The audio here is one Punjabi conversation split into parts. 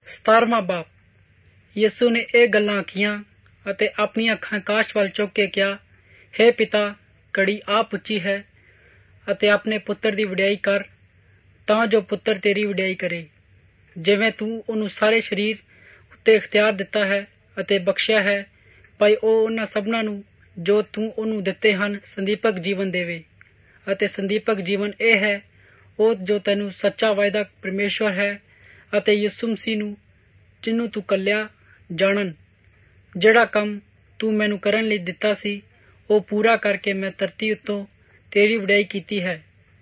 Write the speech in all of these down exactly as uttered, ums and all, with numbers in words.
ਸਤਾਰਵਾਂ ਬਾਪ। ਯਿਸੂ ਨੇ ਇਹ ਗੱਲਾਂ ਆਖੀਆਂ ਅਤੇ ਆਪਣੀਆਂ ਅੱਖਾਂ ਆਕਾਸ਼ ਵੱਲ ਚੁੱਕ ਕੇ ਕਿਹਾ, ਹੇ ਪਿਤਾ, ਘੜੀ ਆ ਪੁੱਜੀ ਹੈ ਅਤੇ ਆਪਣੇ ਪੁੱਤਰ ਦੀ ਵਡਿਆਈ ਕਰ, ਤਾਂ ਜੋ ਪੁੱਤਰ ਤੇਰੀ ਵਡਿਆਈ ਕਰੇ। ਜਿਵੇਂ ਤੂੰ ਉਹਨੂੰ ਸਾਰੇ ਸਰੀਰ ਉੱਤੇ ਇਖਤਿਆਰ ਦਿੱਤਾ ਹੈ ਅਤੇ ਬਖਸ਼ਿਆ ਹੈ, ਭਾਈ ਉਹ ਉਹਨਾਂ ਸਭਨਾਂ ਨੂੰ ਜੋ ਤੂੰ ਉਹਨੂੰ ਦਿੱਤੇ ਹਨ ਸੰਦੀਪਕ ਜੀਵਨ ਦੇਵੇ। ਅਤੇ ਸੰਦੀਪਕ ਜੀਵਨ ਇਹ ਹੈ, ਉਹ ਜੋ ਤੈਨੂੰ ਸੱਚਾ ਵਾਅਦਾ ਪਰਮੇਸ਼ਵਰ ਹੈ ਅਤੇ ਯਿਸੂ ਮਸੀਹ ਨੂੰ ਜਿਹਨੂੰ ਤੂੰ ਕੱਲਿਆ ਜਾਣਨ। ਜਿਹੜਾ ਕੰਮ ਤੂੰ ਮੈਨੂੰ ਕਰਨ ਲਈ ਦਿੱਤਾ ਸੀ ਉਹ ਪੂਰਾ ਕਰਕੇ ਮੈਂ ਧਰਤੀ ਉੱਤੋਂ ਤੇਰੀ ਵਡਿਆਈ ਕੀਤੀ ਹੈ।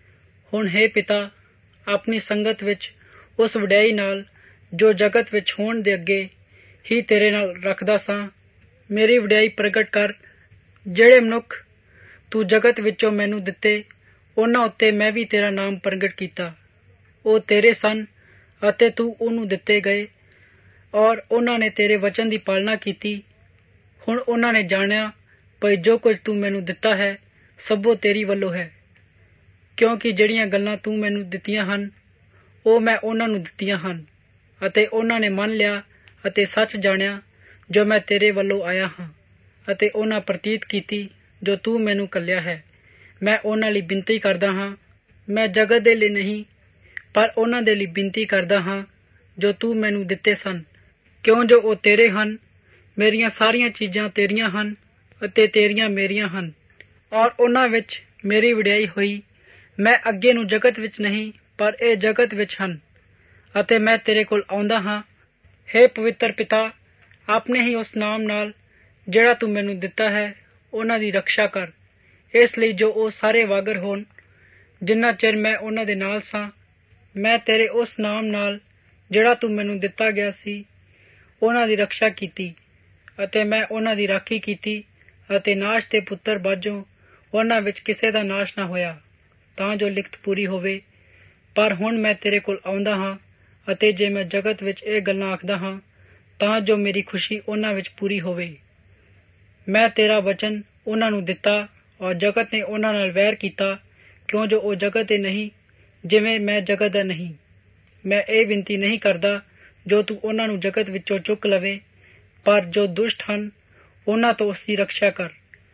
ਹੁਣ ਹੇ ਪਿਤਾ, ਆਪਣੀ ਸੰਗਤ ਵਿੱਚ ਉਸ ਵਡਿਆਈ ਨਾਲ ਜੋ ਜਗਤ ਵਿੱਚ ਹੋਣ ਦੇ ਅੱਗੇ ਹੀ ਤੇਰੇ ਨਾਲ ਰੱਖਦਾ ਸਾਂ, ਮੇਰੀ ਵਡਿਆਈ ਪ੍ਰਗਟ ਕਰ। ਜਿਹੜੇ ਮਨੁੱਖ ਤੂੰ ਜਗਤ ਵਿੱਚੋਂ ਮੈਨੂੰ ਦਿੱਤੇ, ਉਹਨਾਂ ਉੱਤੇ ਮੈਂ ਵੀ ਤੇਰਾ ਨਾਮ ਪ੍ਰਗਟ ਕੀਤਾ। ਉਹ ਤੇਰੇ ਸਨ ਅਤੇ ਤੂੰ ਉਹਨੂੰ ਦਿੱਤੇ ਗਏ, ਔਰ ਉਹਨਾਂ ਨੇ ਤੇਰੇ ਵਚਨ ਦੀ ਪਾਲਣਾ ਕੀਤੀ। ਹੁਣ ਉਹਨਾਂ ਨੇ ਜਾਣਿਆ ਭਈ ਜੋ ਕੁਝ ਤੂੰ ਮੈਨੂੰ ਦਿੱਤਾ ਹੈ ਸਭੋ ਤੇਰੀ ਵੱਲੋਂ ਹੈ, ਕਿਉਂਕਿ ਜਿਹੜੀਆਂ ਗੱਲਾਂ ਤੂੰ ਮੈਨੂੰ ਦਿੱਤੀਆਂ ਹਨ ਉਹ ਮੈਂ ਉਹਨਾਂ ਨੂੰ ਦਿੱਤੀਆਂ ਹਨ, ਅਤੇ ਉਹਨਾਂ ਨੇ ਮੰਨ ਲਿਆ ਅਤੇ ਸੱਚ ਜਾਣਿਆ ਜੋ ਮੈਂ ਤੇਰੇ ਵੱਲੋਂ ਆਇਆ ਹਾਂ। ਅਤੇ ਉਹਨਾਂ ਪ੍ਰਤੀਤ ਕੀਤੀ ਜੋ ਤੂੰ ਮੈਨੂੰ ਕੱਲਿਆ ਹੈ। ਮੈਂ ਉਹਨਾਂ ਲਈ ਬੇਨਤੀ ਕਰਦਾ ਹਾਂ, ਮੈਂ ਜਗਤ ਦੇ ਲਈ ਨਹੀਂ ਪਰ ਉਹਨਾਂ ਦੇ ਲਈ ਬੇਨਤੀ ਕਰਦਾ ਹਾਂ ਜੋ ਤੂੰ ਮੈਨੂੰ ਦਿੱਤੇ ਸਨ, ਕਿਉਂ ਜੋ ਉਹ ਤੇਰੇ ਹਨ। ਮੇਰੀਆਂ ਸਾਰੀਆਂ ਚੀਜ਼ਾਂ ਤੇਰੀਆਂ ਹਨ ਅਤੇ ਤੇਰੀਆਂ ਮੇਰੀਆਂ ਹਨ, ਔਰ ਉਹਨਾਂ ਵਿੱਚ ਮੇਰੀ ਵਡਿਆਈ ਹੋਈ। ਮੈਂ ਅੱਗੇ ਨੂੰ ਜਗਤ ਵਿੱਚ ਨਹੀਂ ਪਰ ਇਹ ਜਗਤ ਵਿੱਚ ਹਨ, ਅਤੇ ਮੈਂ ਤੇਰੇ ਕੋਲ ਆਉਂਦਾ ਹਾਂ। ਹੇ ਪਵਿੱਤਰ ਪਿਤਾ, ਆਪਣੇ ਹੀ ਉਸ ਨਾਮ ਨਾਲ ਜਿਹੜਾ ਤੂੰ ਮੈਨੂੰ ਦਿੱਤਾ ਹੈ ਉਹਨਾਂ ਦੀ ਰਕਸ਼ਾ ਕਰ, ਇਸ ਲਈ ਜੋ ਉਹ ਸਾਰੇ ਵਾਗਰ ਹੋਣ ਜਿੰਨਾ ਚਿਰ ਮੈਂ ਉਹਨਾਂ ਦੇ ਨਾਲ ਸਾਂ। ਮੈਂ ਤੇਰੇ ਉਸ ਨਾਮ ਨਾਲ ਜਿਹੜਾ ਤੂੰ ਮੈਨੂੰ ਦਿੱਤਾ ਗਿਆ ਸੀ ਉਹਨਾਂ ਦੀ ਰਕਸ਼ਾ ਕੀਤੀ, ਅਤੇ ਮੈਂ ਉਹਨਾਂ ਦੀ ਰਾਖੀ ਕੀਤੀ, ਅਤੇ ਨਾਸ਼ ਦੇ ਪੁੱਤਰ ਬਾਝੋਂ ਉਹਨਾਂ ਵਿੱਚ ਕਿਸੇ ਦਾ ਨਾਸ਼ ਨਾ ਹੋਇਆ, ਤਾਂ ਜੋ ਲਿਖਤ ਪੂਰੀ ਹੋਵੇ। ਪਰ ਹੁਣ ਮੈਂ ਤੇਰੇ ਕੋਲ ਆਉਂਦਾ ਹਾਂ, ਅਤੇ ਜੇ ਮੈਂ ਜਗਤ ਵਿੱਚ ਇਹ ਗੱਲਾਂ ਆਖਦਾ ਹਾਂ ਤਾਂ ਜੋ ਮੇਰੀ ਖੁਸ਼ੀ ਉਹਨਾਂ ਵਿੱਚ ਪੂਰੀ ਹੋਵੇ। ਮੈਂ ਤੇਰਾ ਵਚਨ ਉਹਨਾਂ ਨੂੰ ਦਿੱਤਾ, ਔਰ ਜਗਤ ਨੇ ਉਹਨਾਂ ਨਾਲ ਵੈਰ ਕੀਤਾ, ਕਿਉਂ ਜੋ ਉਹ ਜਗਤ ਦੇ ਨਹੀਂ ਜਿਵੇਂ ਮੈਂ ਜਗਤ ਦਾ ਨਹੀਂ। ਮੈਂ ਇਹ ਬੇਨਤੀ ਨਹੀਂ ਕਰਦਾ ਜੋ ਤੂੰ ਉਹਨਾਂ ਨੂੰ ਜਗਤ ਵਿੱਚੋਂ ਚੁੱਕ ਲਵੇ, ਪਰ ਜੋ ਦੁਸ਼ਟ ਹਨ ਉਹਨਾਂ ਤੋਂ ਉਸ ਦੀ ਰਕਸ਼ਾ ਕਰ।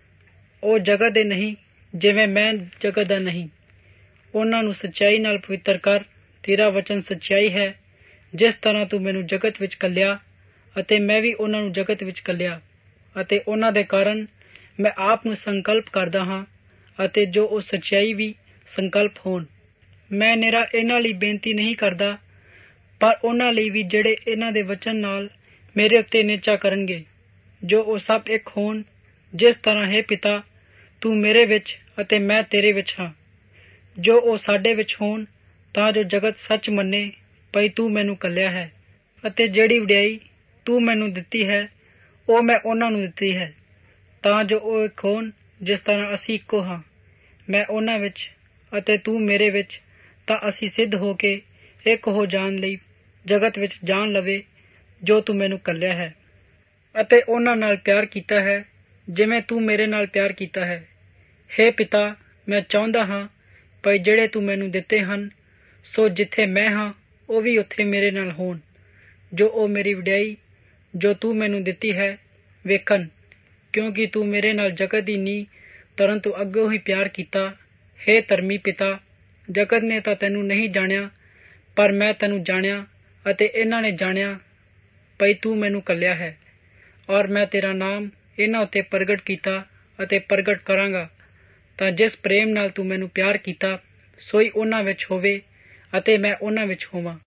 ਉਹ ਜਗਤ ਦੇ ਨਹੀਂ ਜਿਵੇਂ ਮੈਂ ਜਗਤ ਦਾ ਨਹੀਂ। ਉਹਨਾਂ ਨੂੰ ਸੱਚਾਈ ਨਾਲ ਪਵਿੱਤਰ ਕਰ। ਤੇਰਾ ਵਚਨ ਸੱਚਾਈ ਹੈ। ਜਿਸ ਤਰ੍ਹਾਂ ਤੂੰ ਮੈਨੂੰ ਜਗਤ ਵਿੱਚ ਕੱਲਿਆ ਅਤੇ ਮੈਂ ਵੀ ਉਹਨਾਂ ਨੂੰ ਜਗਤ ਵਿੱਚ ਕੱਲਿਆ, ਅਤੇ ਉਹਨਾਂ ਦੇ ਕਾਰਨ ਮੈਂ ਆਪ ਨੂੰ ਸੰਕਲਪ ਕਰਦਾ ਹਾਂ ਅਤੇ ਜੋ ਉਹ ਸੱਚਾਈ ਵੀ ਸੰਕਲਪ ਹੋਣ। ਮੈਂ ਨਿਰਾ ਇਹਨਾਂ ਲਈ ਬੇਨਤੀ ਨਹੀਂ ਕਰਦਾ ਪਰ ਉਹਨਾਂ ਲਈ ਵੀ ਜਿਹੜੇ ਇਹਨਾਂ ਦੇ ਵਚਨ ਨਾਲ ਮੇਰੇ ਉੱਤੇ ਨਿਹਚਾ ਕਰਨਗੇ, ਜੋ ਉਹ ਸਭ ਇੱਕ ਹੋਣ, ਜਿਸ ਤਰ੍ਹਾਂ ਹੈ ਪਿਤਾ ਤੂੰ ਮੇਰੇ ਵਿੱਚ ਅਤੇ ਮੈਂ ਤੇਰੇ ਵਿੱਚ ਹਾਂ। ਜੋ ਉਹ ਸਾਡੇ ਵਿੱਚ ਹੋਣ, ਤਾਂ ਜੋ ਜਗਤ ਸੱਚ ਮੰਨੇ ਭਈ ਤੂੰ ਮੈਨੂੰ ਕੱਲਿਆ ਹੈ, ਅਤੇ ਜਿਹੜੀ ਵਡਿਆਈ ਤੂੰ ਮੈਨੂੰ ਦਿੱਤੀ ਹੈ ਉਹ ਮੈਂ ਉਹਨਾਂ ਨੂੰ ਦਿੱਤੀ ਹੈ, ਤਾਂ ਜੋ ਉਹ ਇੱਕ ਹੋਣ ਜਿਸ ਤਰ੍ਹਾਂ ਅਸੀਂ ਇੱਕੋ ਹਾਂ। ਮੈਂ ਉਹਨਾਂ ਵਿੱਚ ਅਤੇ ਤੂੰ ਮੇਰੇ ਵਿੱਚ, ਤਾਂ ਅਸੀਂ ਸਿੱਧ ਹੋ ਕੇ ਇੱਕ ਹੋ ਜਾਣ ਲਈ ਜਗਤ ਵਿੱਚ ਜਾਣ ਲਵੇ ਜੋ ਤੂੰ ਮੈਨੂੰ ਕੱਲਿਆ ਹੈ, ਅਤੇ ਉਹਨਾਂ ਨਾਲ ਪਿਆਰ ਕੀਤਾ ਹੈ ਜਿਵੇਂ ਤੂੰ ਮੇਰੇ ਨਾਲ ਪਿਆਰ ਕੀਤਾ ਹੈ। ਹੇ ਪਿਤਾ, ਮੈਂ ਚਾਹੁੰਦਾ ਹਾਂ ਭਈ ਜਿਹੜੇ ਤੂੰ ਮੈਨੂੰ ਦਿੱਤੇ ਹਨ, ਸੋ ਜਿੱਥੇ ਮੈਂ ਹਾਂ ਉਹ ਵੀ ਉੱਥੇ ਮੇਰੇ ਨਾਲ ਹੋਣ, ਜੋ ਉਹ ਮੇਰੀ ਵਡਿਆਈ ਜੋ ਤੂੰ ਮੈਨੂੰ ਦਿੱਤੀ ਹੈ ਵੇਖਣ, ਕਿਉਂਕਿ ਤੂੰ ਮੇਰੇ ਨਾਲ ਜਗਤ ਦੀ ਨੀਂਹ ਧਰਨ ਤੋਂ ਅੱਗੋਂ ਹੀ ਪਿਆਰ ਕੀਤਾ। ਹੇ ਧਰਮੀ ਪਿਤਾ, ਜਗਤ ਨੇ ਤਾਂ ਤੈਨੂੰ ਨਹੀਂ ਜਾਣਿਆ, ਪਰ ਮੈਂ ਤੈਨੂੰ ਜਾਣਿਆ, ਅਤੇ ਇਹਨਾਂ ਨੇ ਜਾਣਿਆ ਭਈ ਤੂੰ ਮੈਨੂੰ ਕੱਲਿਆ ਹੈ, ਔਰ ਮੈਂ ਤੇਰਾ ਨਾਮ ਇਹਨਾਂ ਉੱਤੇ ਪ੍ਰਗਟ ਕੀਤਾ ਅਤੇ ਪ੍ਰਗਟ ਕਰਾਂਗਾ, ਤਾਂ ਜਿਸ ਪ੍ਰੇਮ ਨਾਲ ਤੂੰ ਮੈਨੂੰ ਪਿਆਰ ਕੀਤਾ ਸੋਈ ਉਹਨਾਂ ਵਿੱਚ ਹੋਵੇ ਅਤੇ ਮੈਂ ਉਹਨਾਂ ਵਿੱਚ ਹੋਵਾਂ।